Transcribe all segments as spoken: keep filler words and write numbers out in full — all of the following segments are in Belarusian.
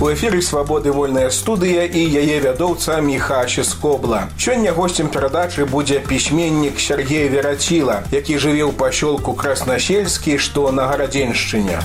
У эфіры «Свабоды вольная студыя» і яе вядоўца Міха Ческобла. Сёння гостем перадачы будзе пісьменнік Сергей Вераціла, які жыве ў пасёлку Краснасельскі, што на Гарадзеншчыне.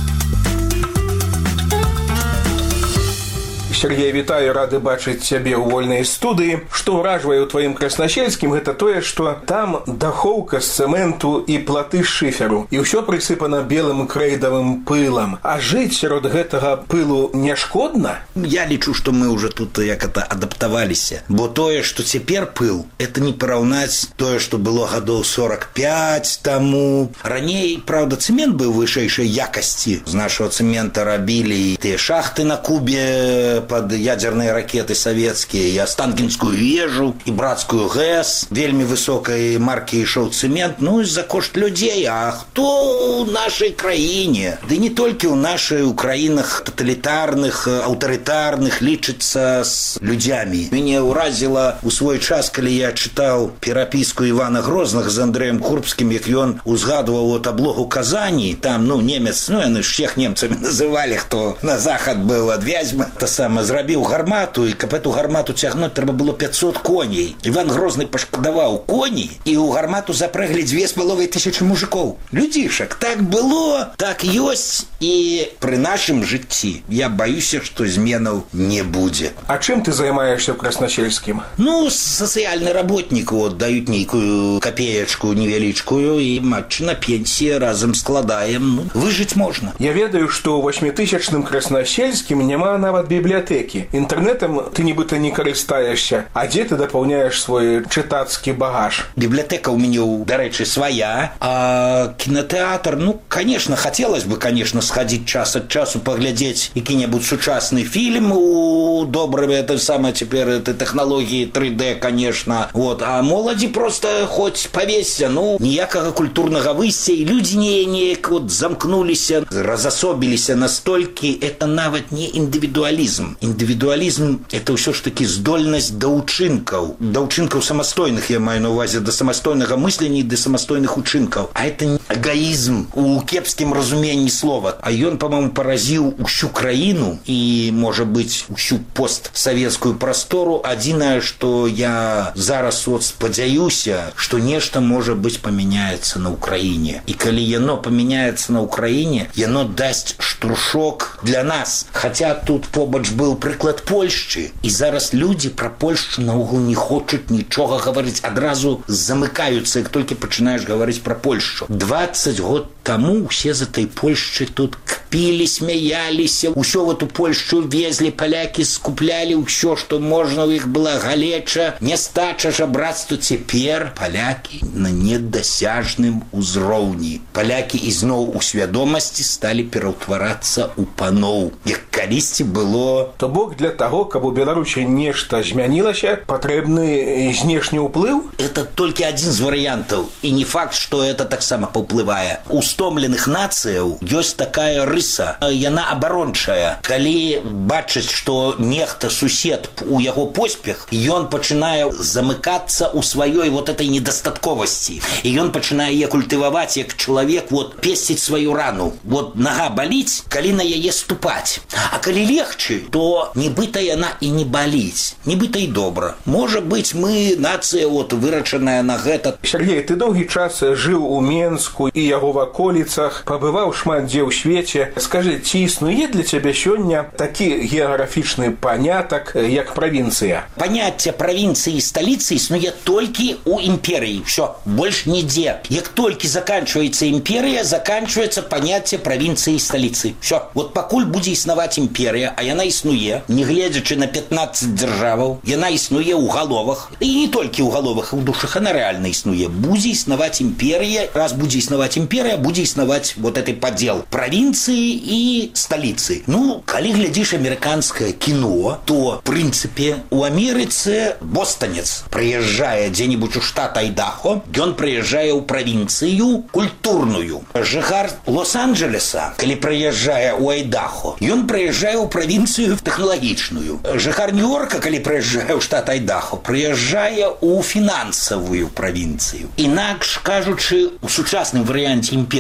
Сергей, вітаю, рады бачыць цябе ў вольнай студыі. Што ўражвае ў тваім Краснасельскім, гэта тое, што там дахоўка з цэменту і платы з шыферу. І ўсё прысыпана белым крэйдавым пылам. А жыць сярод гэтага пылу не шкодна? Я лічу, што мы ўжо тут як это адаптаваліся. Бо тое, што цяпер пыл, это не параўнаць тое, што было гадоў сорок пять таму. Раней, правда, цэмент быў вышэйшай якасці. З нашага цэмента рабілі тыя шахты на Кубе под ядерные ракеты советские, и Останкинскую вежу, и Братскую ГЭС. Вельми высокой марки ішоў цемент, ну, из-за кошт людей. А кто в нашей краине? Да не только у нашей Украинах тоталитарных, аўтарытарных лічыцца с людьми. Меня уразило у свой час, когда я читал пераписку Ивана Грозных с Андреем Курбским, як ён узгадывал вот облогу Казани. Там, ну, немец, ну, они всех немцами называли, кто на захад был от Вязьмы. То самое, зрабіў гармату, і каб эту гармату цягнуць, трэба было пятьсот коней. Іван Грозны пашкадаваў коней, і ў гармату запрыглі две з паловай тысячы мужикоў. Людзішак, так было, так ёсць, і пры нашым жыцці я баюся, што зменаў не будзе. А чым ты займаешься ў Краснасельскім? Ну, сацыяльны работнік, вот, даюць нейкую капеечку невялічкую, і матч на пенсіі разам складаем. Ну, выжыць можна. Я ведаю, што ў восьмітысячным Краснасельскім няма нават бібліятэкі. Інтэрнэтам ты нібыта не карыстаешся. А дзе ты дапаўняеш свой чытацкі багаж? Бібліятэка ў мяне, дарэчы, свая. А кінотэатр, ну, конечно, хотелось бы, конечно, сходить час от часу, поглядеть які-небудзь сучасный фильм у доброй, это самое теперь, это технологии три дэ, конечно. Вот. А моладзі просто хоть повесься, ну, ніякага культурнага выйсця, і людзі не, неяк вот замкнуліся, разасобіліся настолькі, это нават не індывідуалізм. Індывідуалізм – это ўсё ж таки здольнасць да ўчынкаў. Да ўчынкаў самастойных, я маю на ўвазе, да самастойнага мыслення і да самастойных учынкаў. А это не эгоизм у кепскім разуменні слова. А ён, по-моему, паразіў усю краіну і, можа быць, усю постсавецкую прастору. Адзінае, што я зараз вот спадзяюся, што нешта, можа быць, памяняецца на Украіне. І калі яно памяняецца на Украіне, яно дасць штуршок для нас. Хаця тут побач был прыклад Польшчы, і зараз людзі пра Польшчу наогул не хочуць нічога гаварыць, адразу замыкаюцца, як толькі пачынаеш гаварыць пра Польшчу. двадцать год таму усе з этой Польшчы тут кпілі, смяяліся, усё в эту Польшчу везлі, палякі скуплялі ўсё, што можна, у іх была галеча, нястача, жабрацтва. Цяпер палякі на недасяжным узроўні. Палякі ізноў у свядомасці сталі пераўтварацца ў паноў, як калісьці было. То бок для таго, каб у Беларусі нешта змянілася, патрэбны знешні ўплыў? Это толькі адзін з варыянтаў, і не факт, што это таксама паўплывае. У стомленых нацыяў ёсць такая рыса, яна абарончая. Калі бачыць, што нехта сусед у яго поспех, ён пачынае замыкацца ў сваёй вот этой недастатковасці. І ён пачынае яе культываваць, як чалавек, вот, песціць сваю рану. Вот нага баліць, калі на яе ступаць. А калі легче, то нібыта яна і не баліць. Нібыта і добра. Можа быць, мы нацыя вот вырачаная на гэта. Сергей, ты доўгі час жыў у Менску і яго ваколіцах, пабываў шмат дзе ў свеце. Скажы, ці існуе для цябе сёння такі геаграфічны панятак, як правінцыя? Паняцце правінцыі і сталіцы існуе толькі ў імперыі. Всё, больш нідзе. Як толькі заканчваецца імперыя, заканчваецца паняцце правінцыі і сталіцы. Всё, вот пакуль будзе існаваць імперыя, а яна існуе, нягледзячы на пятнадцать дзяржаваў, яна існуе ў галовах, і не толькі ў галовах, і ў душах, она рэальна існуе. Будзе існаваць імперія, раз будзе існаваць імперія, будзе існаваць вот этой падзел правінцыі і сталіцы. Ну, калі глядзіш амерыканскае кіно, то, в прынцыпе, у Амерыцы бостонец прыязджае дзе-нибудь у штат Айдахо, ён прыязджае ў правінцыю культурную. Жыхар Лос-Анджелеса, калі прыязджае ў Айдахо, ён прыязджае ў правінцыю тэхналагічную. Жыхар Нью-Йорка, калі прыязджае ў штат Айдахо, прыязджае ў фінансавую правінцыю. Інакш кажучы, у сучасным варыянце імперыі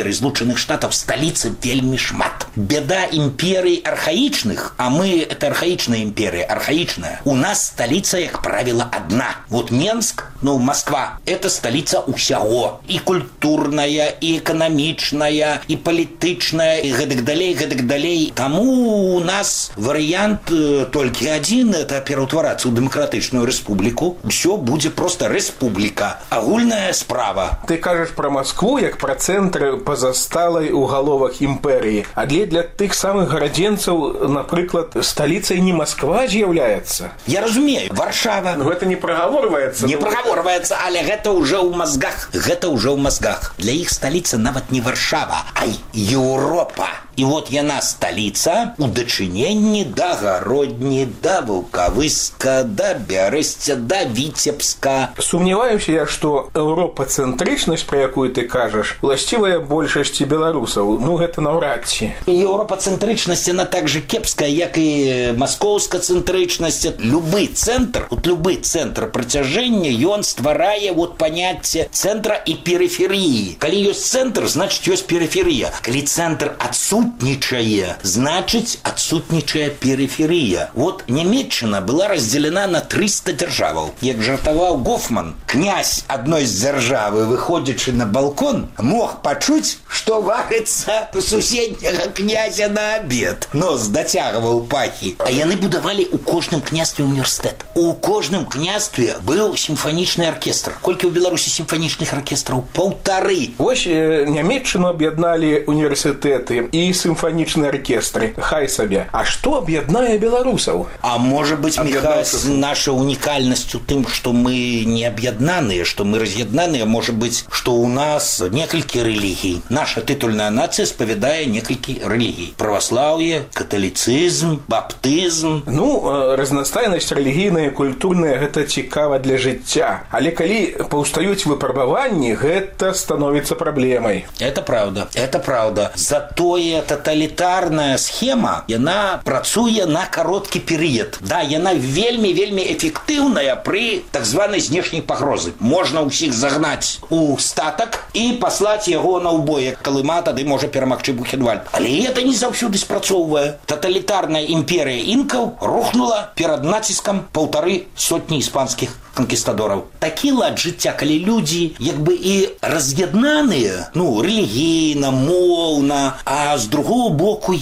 імперый Злучаных Штатаў сталіцы вельмі шмат. Беда імперый архаічных, а мы это архаічная імперія, архаічная. У нас столица, як правило, одна. Вот Менск, ну, Москва, это столица усяго. И культурная, и экономичная, и политичная, и гэтак далей, гэтак далей. Тому у нас вариант э, только один, это пераўтварацца ў дэмакратычную рэспубліку. Все будет просто республика. Агульная справа. Ты кажешь про Москву, як про центр позасталой уголовок империи. А для, для тых самых городенцев, например, столицей не Москва з'яўляецца. Я разумею, Варшава. Но это не проговорывается. Не ну... проговорывается, але гэта уже ў мозгах. Гэта уже ў мозгах. Для іх столица нават не Варшава, а Европа. И вот яна столица у дачыненні да Гародні, да Вулкавыска, да Бярэсця, да Віцебска. Сумневаюсь я, что еўропацэнтрычнасць, про якую ты кажаш, уласцівая большасці беларусаў. Ну, гэта наўрад ці. Еўропацэнтрычнасць, она так же кепская, як и маскоўскацэнтрычнасць. Любы центр, вот любы центр прыцяжэння, ён стварае вот понятие центра и периферии. Калі ёсць центр, значит ёсць периферия. Калі центр отсутствует, отсутничая, значит, отсутничая периферия. Вот Нямецчына была разделена на триста державаў. Як жартаваў Гофман, князь одной з дзяржавы, выходзячы на балкон, мог пачуць, што варыцца у суседняга князя на обед. Нос дацягваў пахі. А яны будавалі ў кожным княстве універсітэт. У кожным княстве быў сімфанічны аркестр. Колькі ў Беларусі сімфанічных аркестраў? Паўтары. Вось Нямецчыну аб'ядналі універсітэты і симфоничные оркестры. Хай себе. А что объединяет белорусов? А может быть, Михаил, наша уникальность в том, что мы не объединенные, что мы разъединенные, может быть, что у нас несколько религий. Наша титульная нация споведает несколько религий. Православие, католицизм, баптизм. Ну, разностайность религийная и культурная – это цікаво для життя. Але коли паўстаюць выпрабаванні, это становится проблемой. Это правда. Это правда. Зато и тоталітарная схема, яна працуе на кароткі перыяд. Да, яна вельмі-вельмі эфектыўная пры так званай знешняй пагрозы. Можна ўсіх загнаць у статак і паслаць яго на ўбой, як Калыма тады можа перамагчы Бухенвальд. Але гэта не заўсёды спрацоўвае. Тоталітарная імперія інкаў рухнула перад націскам паўтары сотні іспанскіх конкистадоров. Такі лад жыцця, калі людзі як бы і раз'яднаныя, ну, рэлігійна, моўна, а з другого боку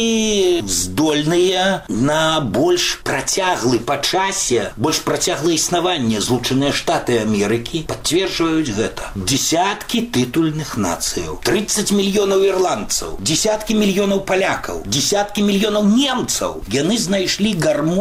яны здольныя на больш працяглы па часе, больш працяглае існаванне. Злучаныя Штаты Амерыкі пацверджваюць гэта. Десяткі тытульных нацыяў, тридцать мільёнаў ірландцаў, десяткі мільёнаў палякаў, десяткі мільёнаў немцаў. Яны знайшлі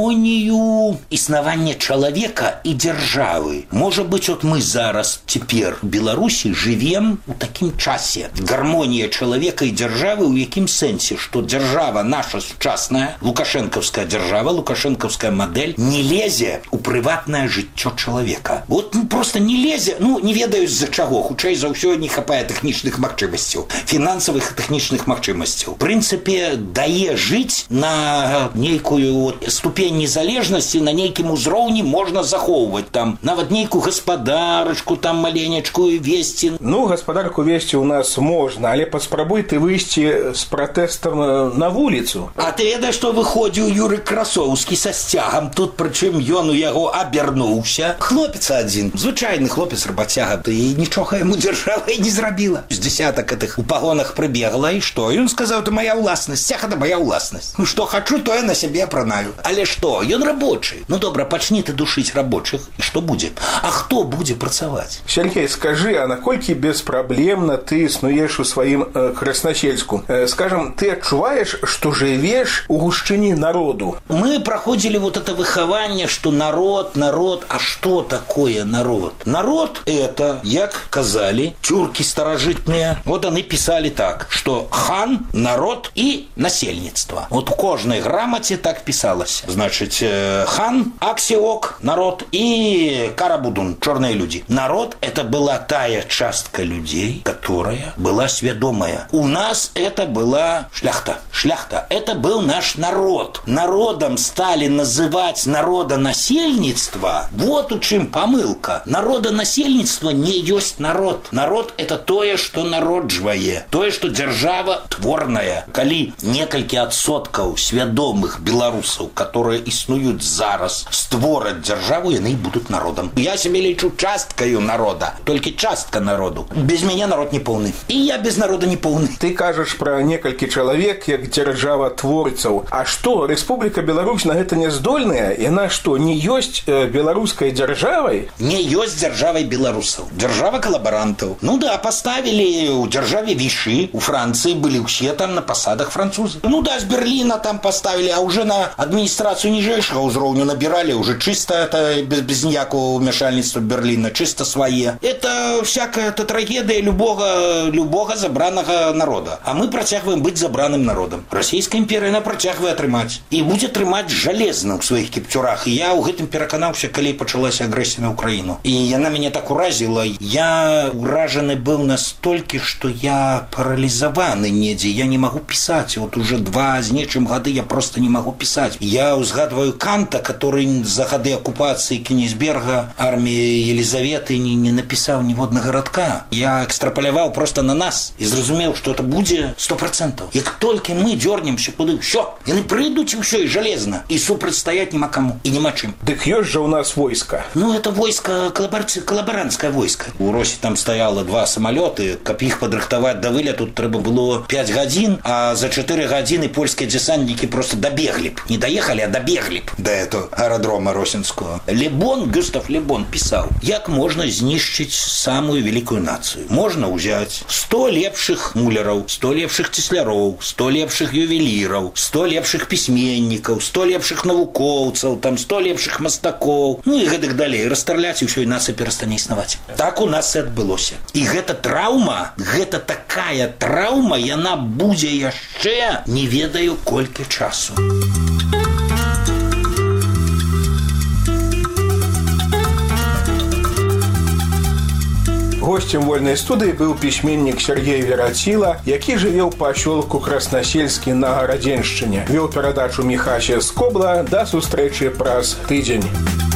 гармонію існавання чалавека і дзяржавы. Державы. Может быть, вот мы зараз теперь в Беларуси живем в таким часе. Гармония человека и державы в яким сенсе, что держава наша сучасная, лукашенковская держава, лукашенковская модель, не лезе у приватное жыццё человека. Вот ну, просто не лезе, ну, не ведаю з-за чаго. Хутчэй за ўсё не хапае тэхнічных магчымасцяў, фінансавых і тэхнічных магчымасцяў. В принципе, дае жыць на нейкую вот, ступень незалежнасці, на нейкім узроўні можна захоўваць. Там нават нейкую гаспадарачку там маленечку весці. Ну, гаспадарку весці у нас можна, але паспрабуй ты выйсці з пратэстам на вуліцу. А ты ведаеш, што выходзіў Юры Красоўскі са сцягам, тут прычым ён у яго абярнуўся. Хлопец адзін, звычайны хлопец рабацяга, і нічога яму дзяржава і не зрабіла. З дзесятак гэтых у пагонах прыбегла, і што? Ён сказаў, это моя ўласнасць, сцяг это моя ўласнасць. Ну што хачу, тое на сябе апранаю. Але што? Ён рабочы. Ну добра, пачні ты душыць рабочых. І што будзе? А хто будзе працаваць? Сергей, скажи, а наколькі беспраблемна ты існуеш у сваім э, Краснасельску? Э, скажем, ты адчуваеш, што жывеш у гушчыні народу? Мы проходили вот это выхаванне, что народ, народ, а что такое народ? Народ – это, як казали, тюрки старожитные. Вот они писали так, что хан, народ и насельництво. Вот в кожной грамоте так писалось. Значит, э, хан, аксиок, народ и карабудун, черные люди. Народ – это была тая частка людей, которая была сведомая. У нас это было была шляхта. Шляхта. Это был наш народ. Народом стали называть народонасельництво. Вот у чым помылка. Народонасельніцтва не ёсць народ. Народ – это тое, што народжвае. Тое, што дзяржава творная. Калі некалькі адсоткаў свядомых беларусаў, которые існуюць зараз, створаць дзяржаву, яны будуць народам. Я себе лічу часткаю народа. Толькі частка народу. Без мяне народ не поўны. І я без народа не поўны. Ты кажаш пра некалькі чалавек як дзяржава творцаў. А што, Рэспубліка Беларусь на гэта не здольная? Яна што, не ёсць э, беларускай дзяржавай? Не ёсць дзяржавай беларусаў. Дзяржава калабарантаў. Ну да, поставілі ў дзяржаве Віши. У Францыі былі ўсе там на пасадах французы. Ну да, з Берліна там поставілі, а уже на адміністрацыю ніжэйшага ўзроўню набіралі уже чисто это без, без ніякого вмешальніцтва Берліна, чисто свае. Это всякая это трагедыя любого, любого забранага народа. А мы працягваем быць забраным народам. Расійская імперія на працягвае трымаць. І будзе трымаць жалезна ў сваіх кіпцюрах. І я ў гэтым пераканаўся, калі пачалася агрэсія на Украіну. І яна мяне так уразіла. Я уражаны быў настолькі, што я паралізаваны недзе. Я не магу пісаць. Вот уже два з нечым гады я просто не магу пісаць. Я узгадваю Канта, который за гады акупацыі Кенігсберга арміі Елізаветы не, не напісаў ніводнага радка. Я экстрапаляваў просто на нас і зразумеў, што это будзе сто процентаў. Як толькі мы дёрнемся куды, ўсё, яны прыйдуць і ўсё, і жалезна. І супрацьстаяць няма каму, і няма чым. Дык ёсць жа ў нас войска. Ну, это войска, коллабораци... коллаборантское войска. У Росі там стаяло два самолеты, каб іх падрыхтаваць да вылету трэба было пять гадзін, а за четыре гадзіны польскія десантнікі просто добеглі б. Не доехали, а добеглі б до этого аэродрома Росінского. Лебон, Густав Лебон писал, як можно знішчыць самую великую нацию. Можно взять сто лепших муляраў, сто лепших цесляроў, сто лепших ювеліраў, сто лепших пісьменнікаў, сто лепших навукоўцаў, там сто лепших мастакоў, ну і гэтак далей, расстраляць, і ўсё, і нацыя перастане існаваць. Так у нас і адбылося. І гэта траўма, гэта такая траўма, яна будзе яшчэ не ведаю колькі часу. Гостем вольнай студыі быў пісьменнік Сергей Вераціла, які жыве ў пасёлку Краснасельскі на Гарадзеншчыне. Вёў перадачу Міхася Скобла. Да сустрэчы праз тыдзень.